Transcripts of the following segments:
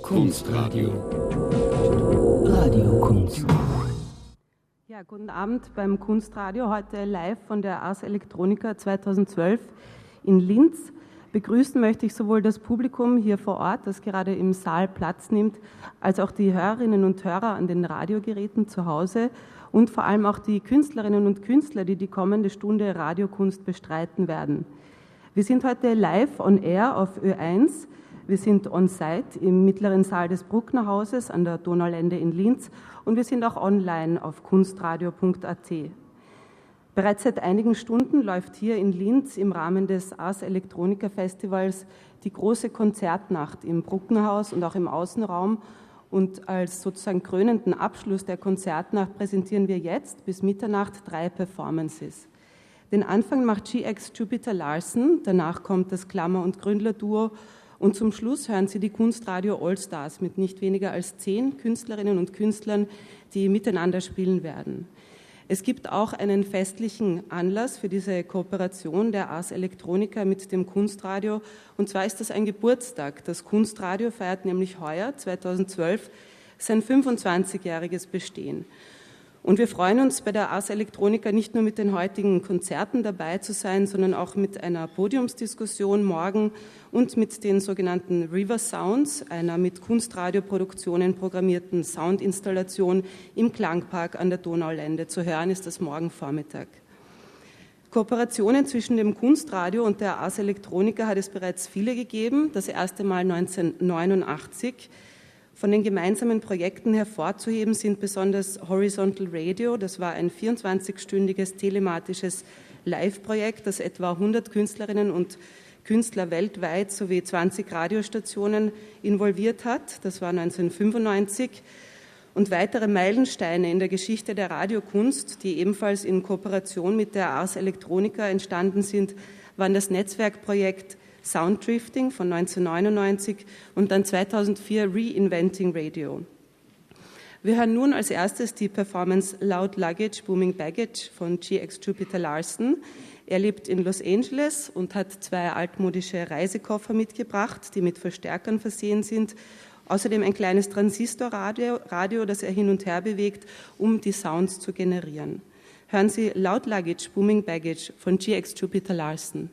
Kunstradio. Radiokunst. Ja, guten Abend beim Kunstradio, heute live von der Ars Electronica 2012 in Linz. Begrüßen möchte ich sowohl das Publikum hier vor Ort, das gerade im Saal Platz nimmt, als auch die Hörerinnen und Hörer an den Radiogeräten zu Hause und vor allem auch die Künstlerinnen und Künstler, die die kommende Stunde Radiokunst bestreiten werden. Wir sind heute live on air auf Ö1. Wir sind on-site im mittleren Saal des Brucknerhauses an der Donaulände in Linz und wir sind auch online auf kunstradio.at. Bereits seit einigen Stunden läuft hier in Linz im Rahmen des Ars Electronica Festivals die große Konzertnacht im Brucknerhaus und auch im Außenraum. Und als sozusagen krönenden Abschluss der Konzertnacht präsentieren wir jetzt bis Mitternacht 3 Performances. Den Anfang macht GX Jupiter Larsen, danach kommt das Klammer- und Gründler-Duo und zum Schluss hören Sie die Kunstradio Allstars mit nicht weniger als 10 Künstlerinnen und Künstlern, die miteinander spielen werden. Es gibt auch einen festlichen Anlass für diese Kooperation der Ars Electronica mit dem Kunstradio, und zwar ist das ein Geburtstag. Das Kunstradio feiert nämlich heuer, 2012, sein 25-jähriges Bestehen. Und wir freuen uns bei der Ars Electronica nicht nur mit den heutigen Konzerten dabei zu sein, sondern auch mit einer Podiumsdiskussion morgen und mit den sogenannten River Sounds, einer mit Kunstradioproduktionen programmierten Soundinstallation im Klangpark an der Donaulände. Zu hören ist das morgen Vormittag. Kooperationen zwischen dem Kunstradio und der Ars Electronica hat es bereits viele gegeben. Das erste Mal 1989. Von den gemeinsamen Projekten hervorzuheben sind besonders Horizontal Radio. Das war ein 24-stündiges telematisches Live-Projekt, das etwa 100 Künstlerinnen und Künstler weltweit sowie 20 Radiostationen involviert hat. Das war 1995. Und weitere Meilensteine in der Geschichte der Radiokunst, die ebenfalls in Kooperation mit der Ars Electronica entstanden sind, waren das Netzwerkprojekt Sounddrifting von 1999 und dann 2004 Reinventing Radio. Wir hören nun als erstes die Performance Loud Luggage, Booming Baggage von GX Jupiter Larsen. Er lebt in Los Angeles und hat 2 altmodische Reisekoffer mitgebracht, die mit Verstärkern versehen sind. Außerdem ein kleines Transistorradio, das er hin und her bewegt, um die Sounds zu generieren. Hören Sie Loud Luggage, Booming Baggage von GX Jupiter Larsen.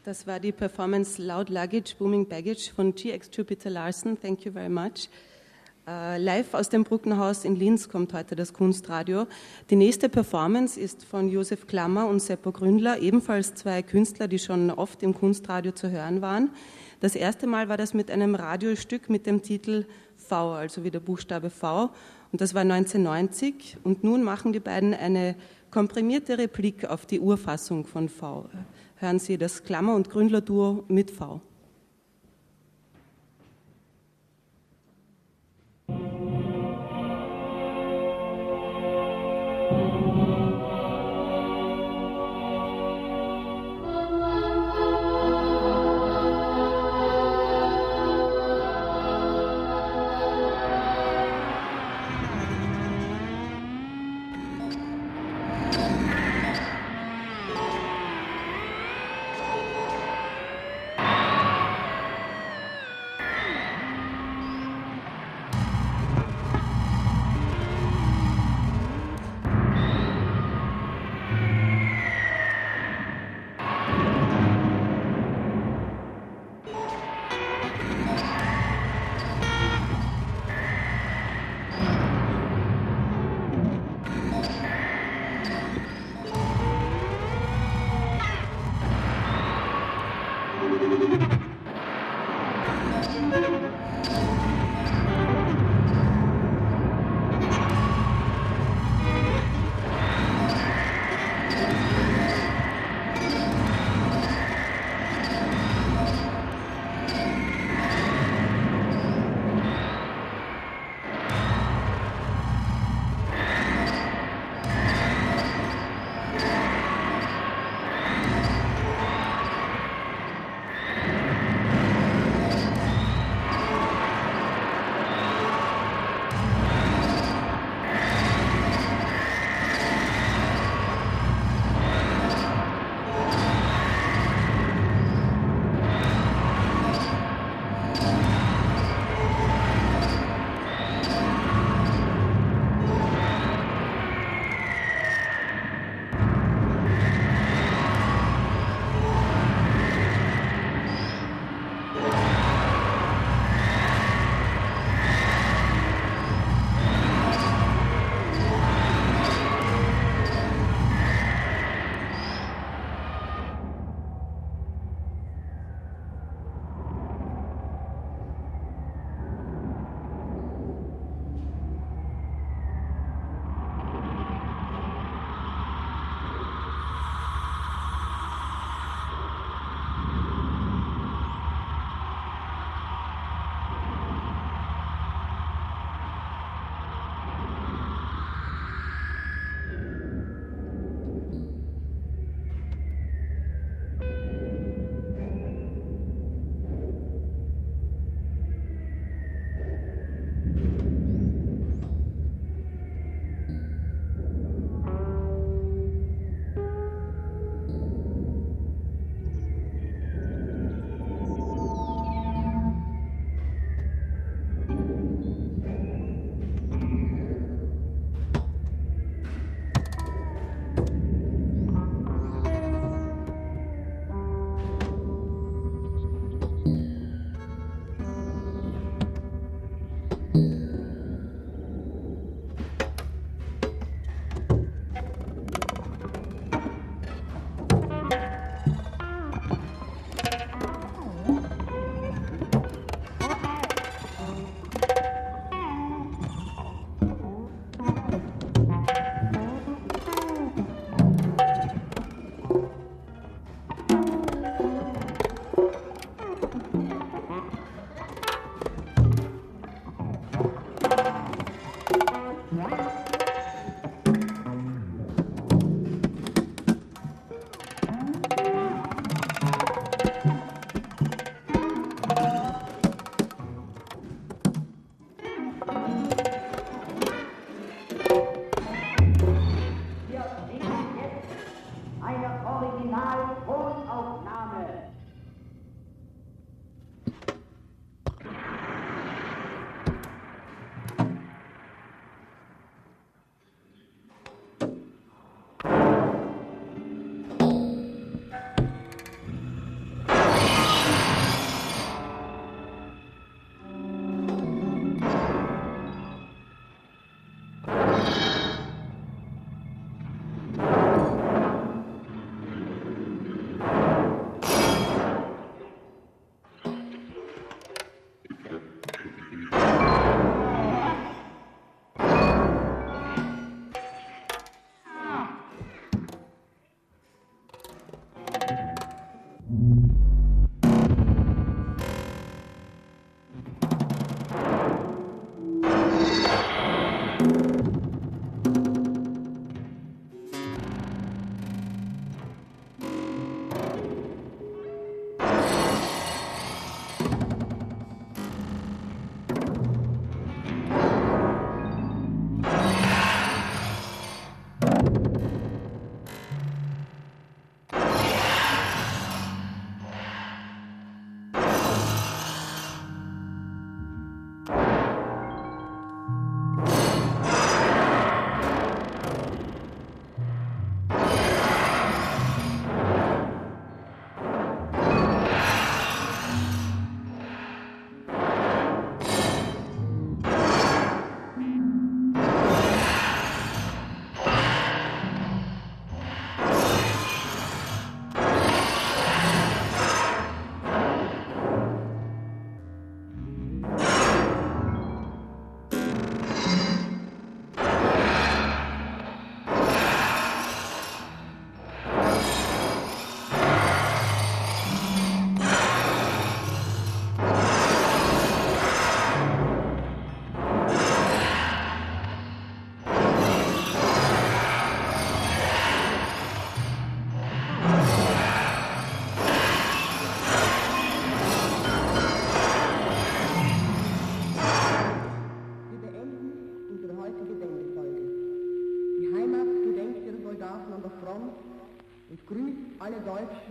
Das war die Performance Loud Luggage, Booming Baggage von GX2 Peter Larsen. Thank you very much. Live aus dem Brucknerhaus in Linz kommt heute das Kunstradio. Die nächste Performance ist von Josef Klammer und Seppo Gründler, ebenfalls zwei Künstler, die schon oft im Kunstradio zu hören waren. Das erste Mal war das mit einem Radiostück mit dem Titel V, also wie der Buchstabe V. Und das war 1990. Und nun machen die beiden eine komprimierte Replik auf die Urfassung von V. Hören Sie das Klammer- und Gründler-Duo mit V.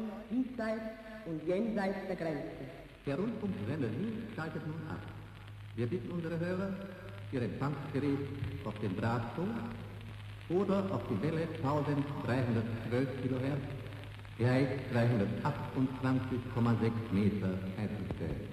diesseits und jenseits der Grenzen. Der Rundfunksender Wien schaltet nun ab. Wir bitten unsere Hörer, ihr Empfangsgerät auf den Drahtfunk oder auf die Welle 1312 kHz, gleich 328,6 Meter einzustellen.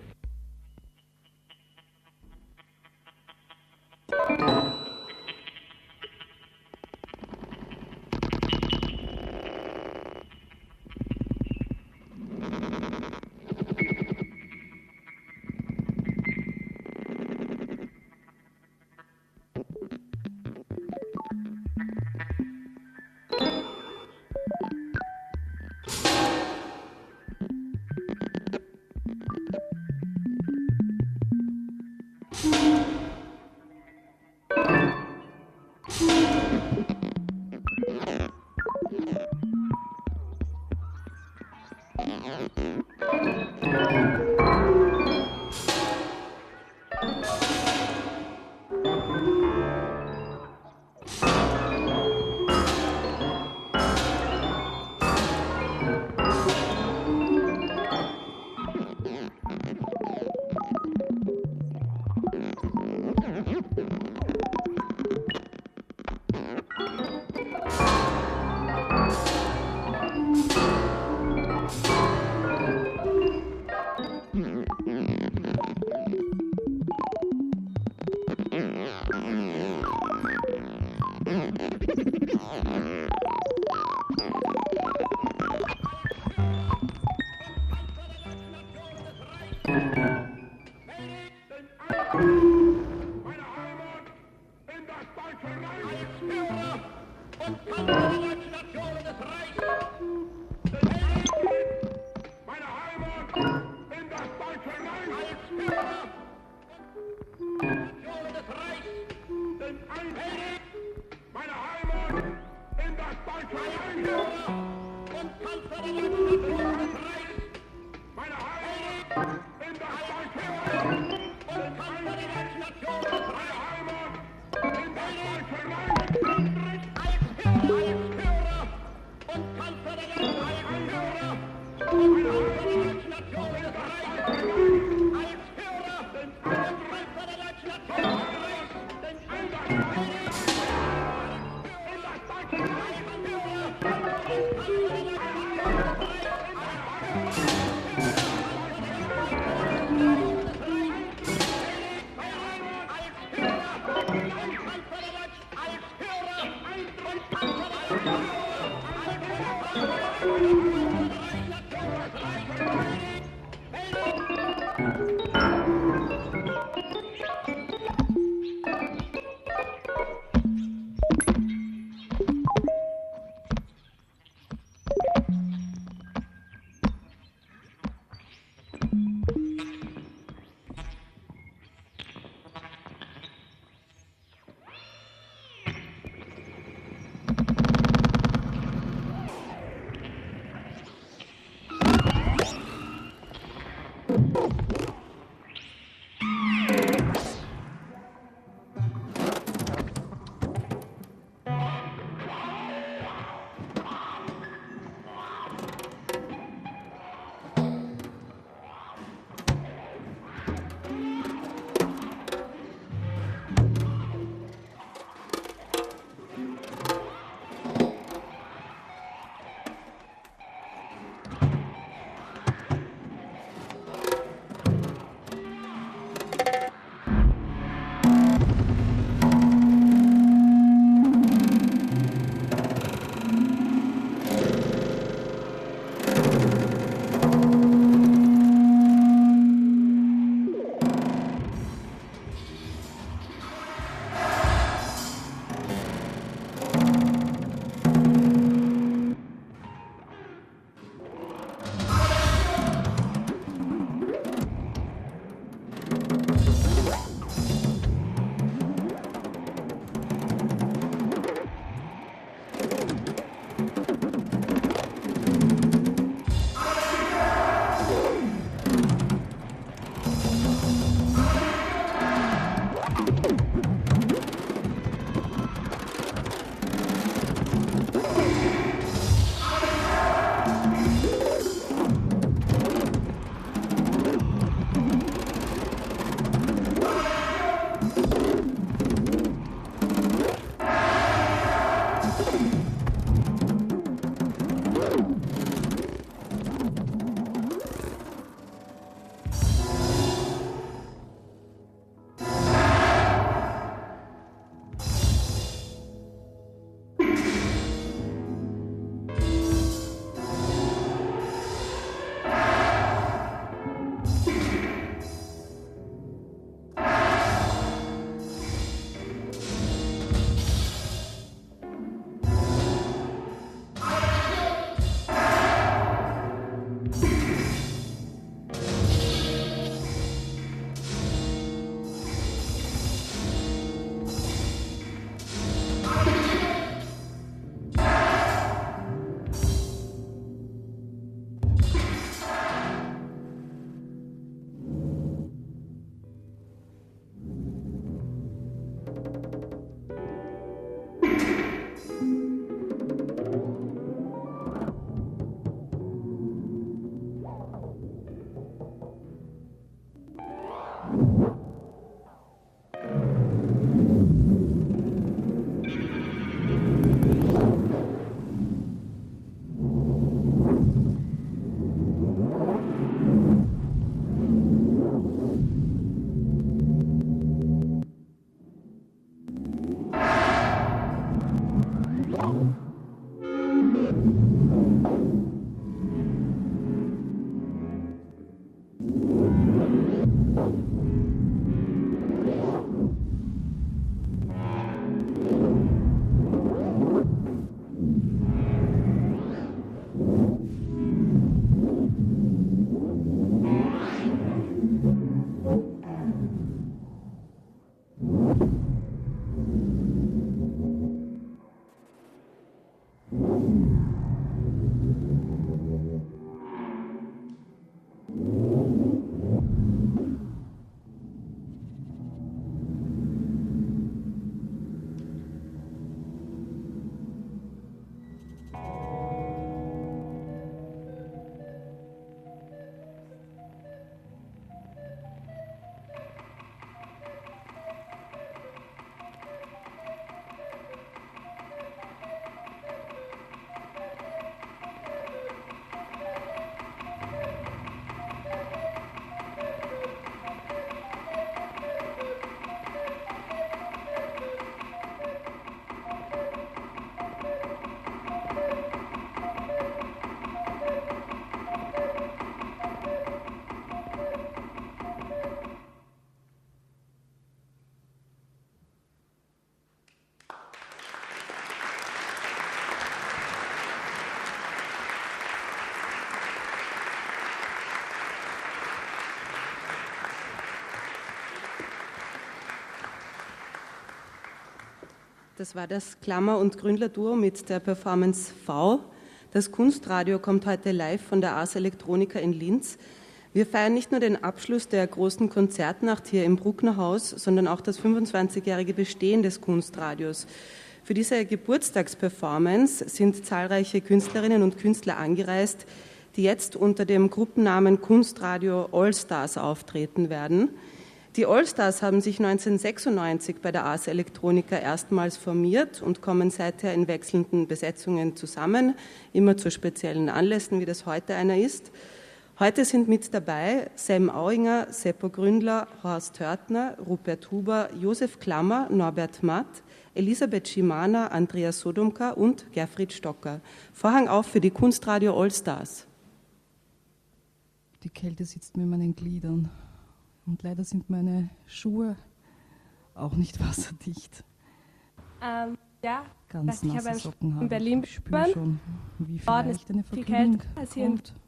Das war das Klammer- und Gründler-Duo mit der Performance V. Das Kunstradio kommt heute live von der Ars Electronica in Linz. Wir feiern nicht nur den Abschluss der großen Konzertnacht hier im Brucknerhaus, sondern auch das 25-jährige Bestehen des Kunstradios. Für diese Geburtstagsperformance sind zahlreiche Künstlerinnen und Künstler angereist, die jetzt unter dem Gruppennamen Kunstradio Allstars auftreten werden. Die Allstars haben sich 1996 bei der Ars Electronica erstmals formiert und kommen seither in wechselnden Besetzungen zusammen, immer zu speziellen Anlässen, wie das heute einer ist. Heute sind mit dabei Sam Auinger, Seppo Gründler, Horst Hörtner, Rupert Huber, Josef Klammer, Norbert Matt, Elisabeth Schimana, Andreas Sodomka und Gerfried Stocker. Vorhang auf für die Kunstradio Allstars. Die Kälte sitzt mir in meinen Gliedern. Und leider sind meine Schuhe auch nicht wasserdicht. Ja, Ganz ich nasse habe Socken habe in Berlin ich. Spüre schon, wie vielleicht eine viel Verkühlung kälter als hier in kommt.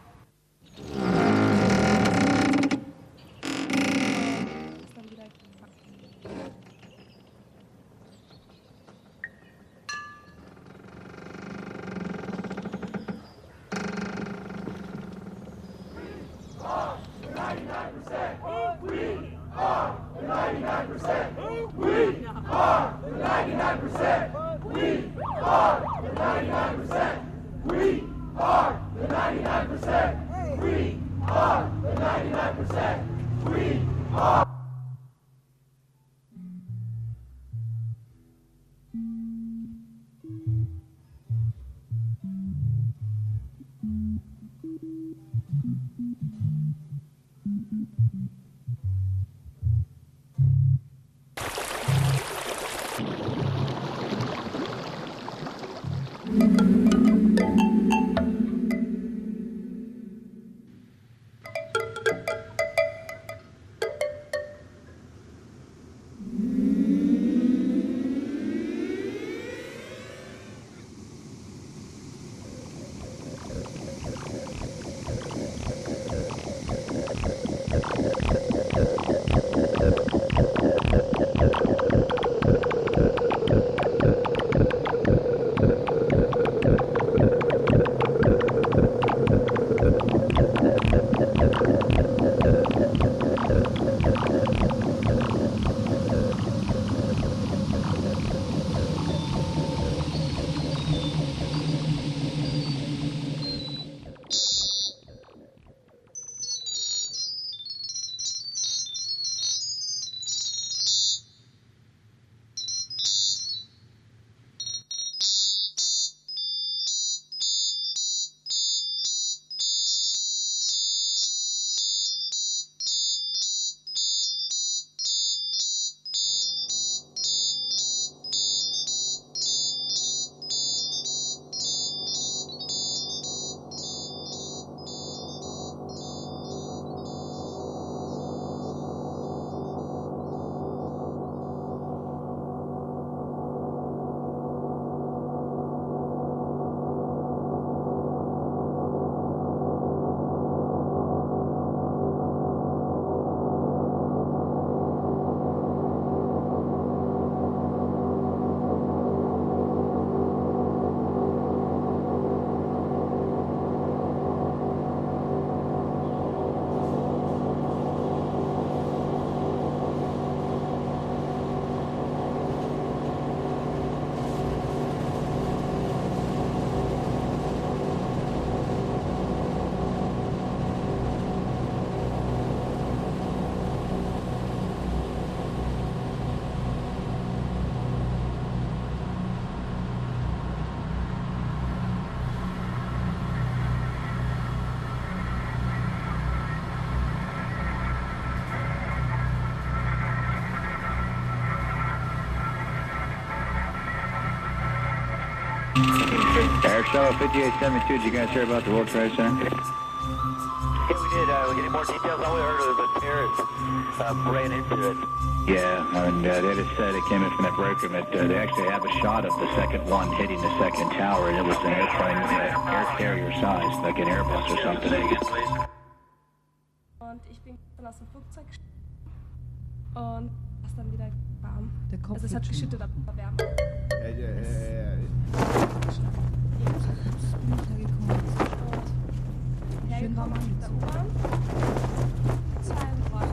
Aristotle 5872, did you guys hear about the World Trade Center? Yeah, we did. We're getting more details. All we heard was the terrorists ran into it. Yeah, and they just said it came in from that broker, but they actually have a shot of the second one hitting the second tower, and it was an airplane, air carrier size, like an Airbus or something. Und ich bin dann aus dem Flugzeug und das es dann wieder warm. Der Kopf Also es wird hat schon geschüttet, aber Wärme. Hergekommen mit der U-Bahn. 2 Freunde.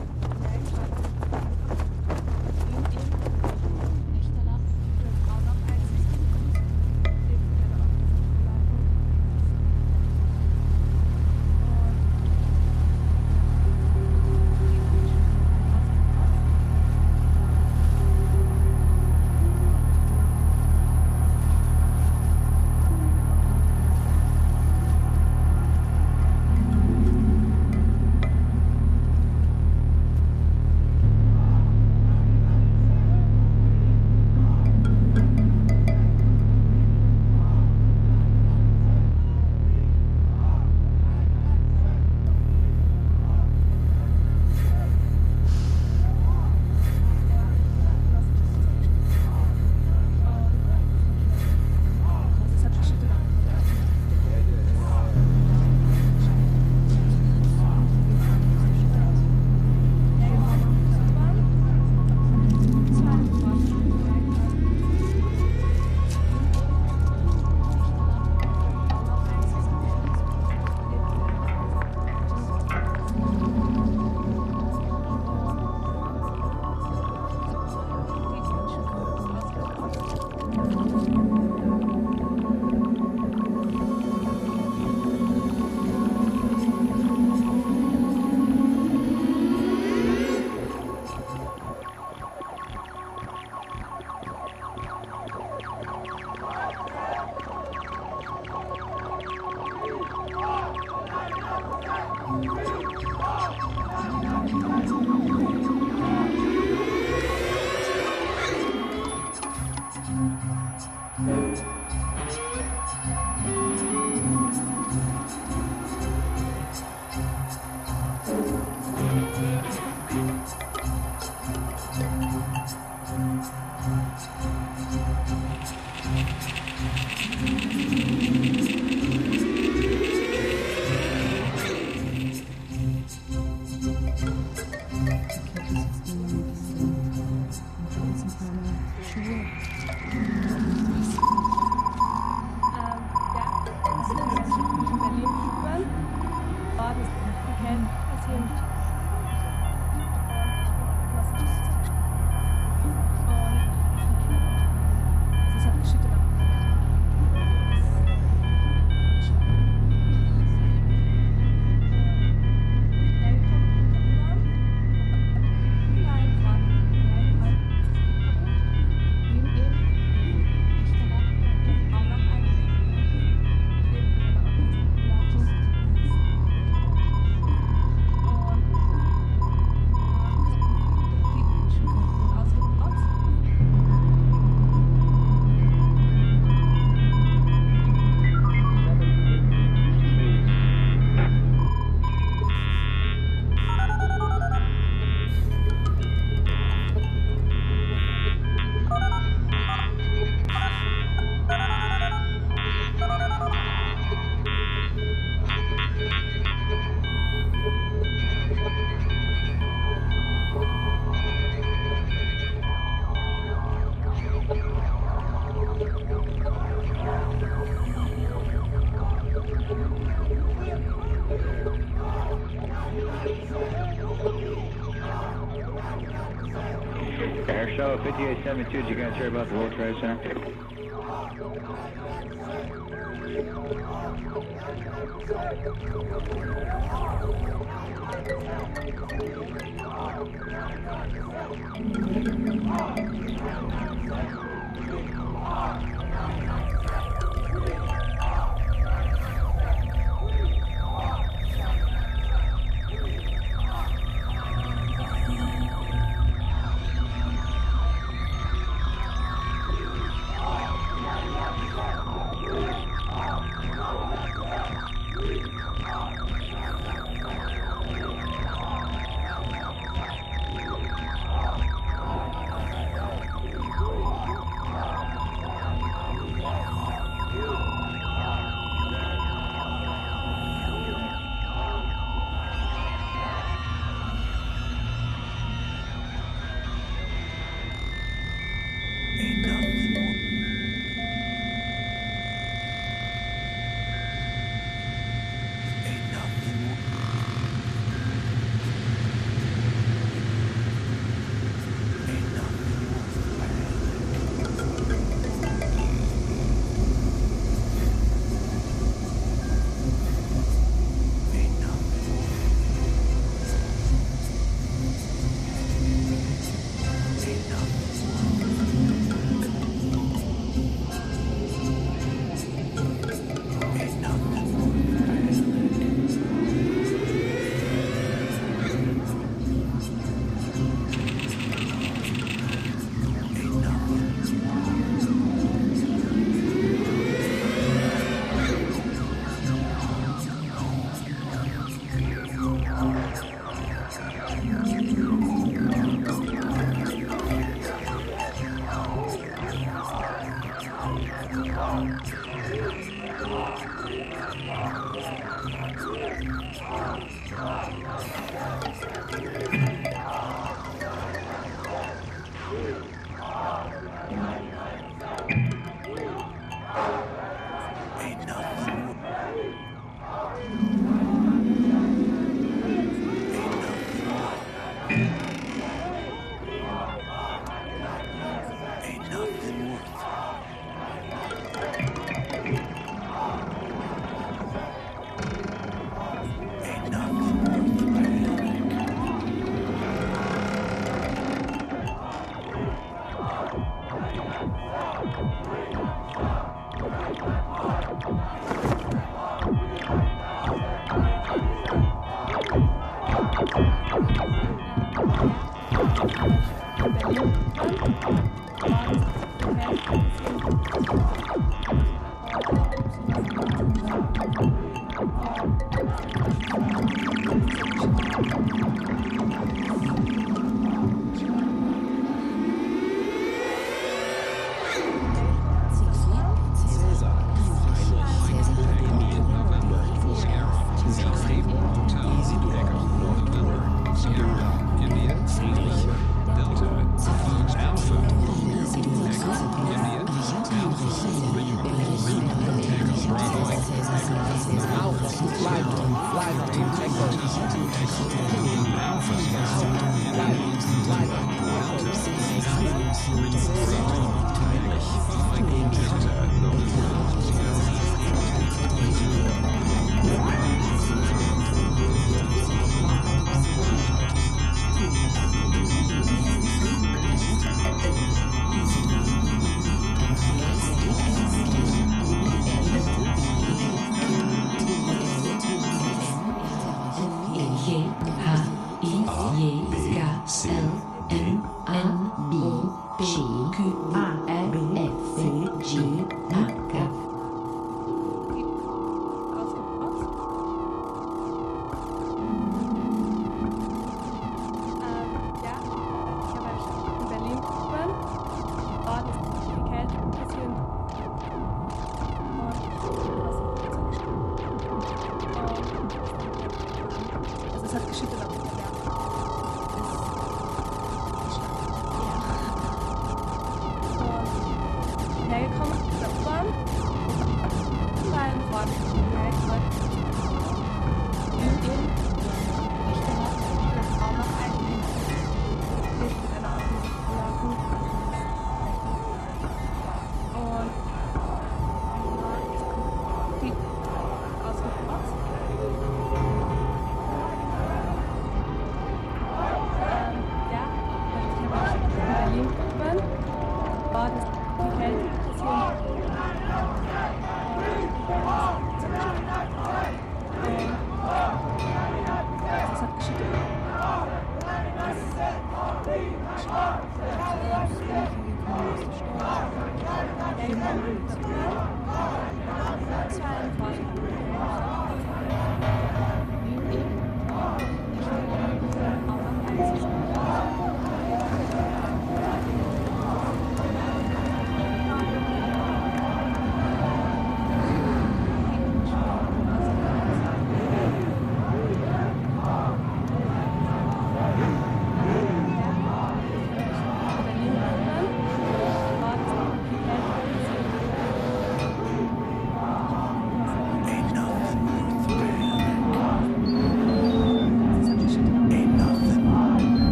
Air Show 5872, did you guys hear about the World Trade Center?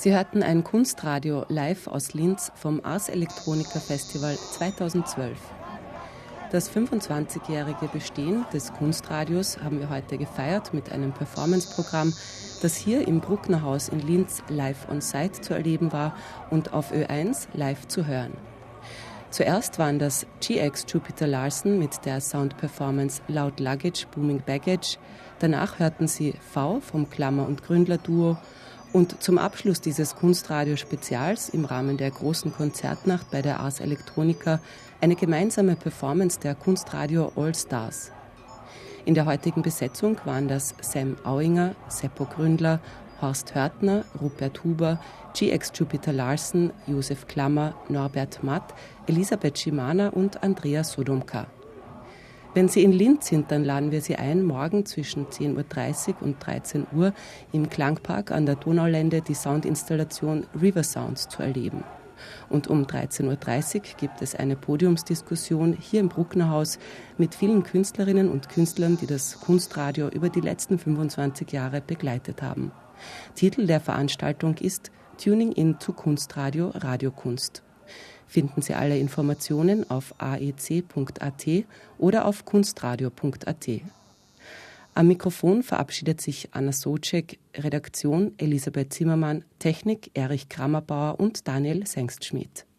Sie hörten ein Kunstradio live aus Linz vom Ars Electronica Festival 2012. Das 25-jährige Bestehen des Kunstradios haben wir heute gefeiert mit einem Performance-Programm, das hier im Brucknerhaus in Linz live on site zu erleben war und auf Ö1 live zu hören. Zuerst waren das GX Jupiter Larsen mit der Sound-Performance Loud Luggage, Booming Baggage. Danach hörten Sie V vom Klammer- und Gründler-Duo. Und zum Abschluss dieses Kunstradio-Spezials im Rahmen der großen Konzertnacht bei der Ars Electronica eine gemeinsame Performance der Kunstradio All Stars. In der heutigen Besetzung waren das Sam Auinger, Seppo Gründler, Horst Hörtner, Rupert Huber, GX Jupiter Larsen, Josef Klammer, Norbert Matt, Elisabeth Schimana und Andrea Sodomka. Wenn Sie in Linz sind, dann laden wir Sie ein, morgen zwischen 10.30 Uhr und 13 Uhr im Klangpark an der Donaulände die Soundinstallation River Sounds zu erleben. Und um 13.30 Uhr gibt es eine Podiumsdiskussion hier im Brucknerhaus mit vielen Künstlerinnen und Künstlern, die das Kunstradio über die letzten 25 Jahre begleitet haben. Titel der Veranstaltung ist Tuning in to Kunstradio Radiokunst. Finden Sie alle Informationen auf aec.at oder auf kunstradio.at. Am Mikrofon verabschiedet sich Anna Socek, Redaktion Elisabeth Zimmermann, Technik Erich Krammerbauer und Daniel Sengstschmidt.